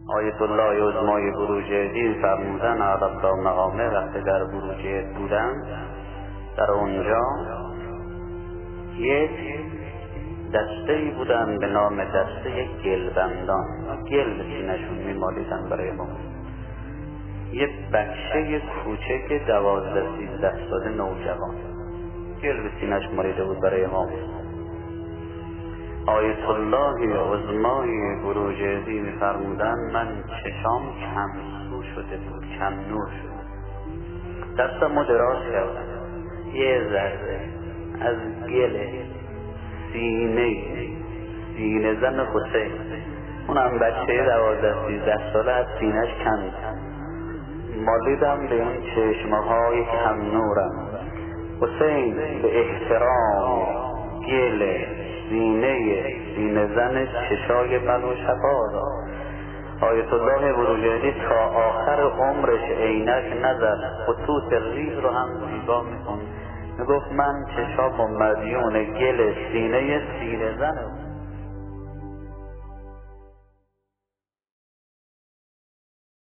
آیت الله عظمای بروجردی فرمودن عرب مقامه وقتی در بروجرد بودن، در اونجا یک دسته‌ای بودن به نام دسته گلبندان، گل به سینه‌شون میمالیدن برای ما. یه بچه کوچک 12-13 ساله نوجوان گل به سینه‌اش مالیده بود برای ما. آیت الله عظمای بروجردی می‌فرمودن من چشام کمسو شده بود، کم نور شده. دستمو دراز کردم، یه ذره از گل سینه زن حسین، اونم بچه 12-13 ساله، از سینه‌اش کم مالیدم به این چشمهای کم نورم. حسین به احترام گل سینه زن چشای منو شفا داد. آیت الله بروجردی تا آخر عمرش عینک نزد، خطوط ریز رو هم زیبا میکن. میگفت من چشام مدیون گل سینه زنه.